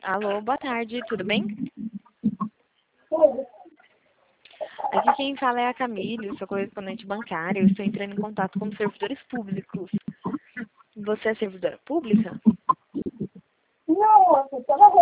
Alô, boa tarde, tudo bem? Oi. Aqui quem fala é a Camille, eu sou correspondente bancária, eu estou entrando em contato com servidores públicos. Você é servidora pública? Não, assim, pela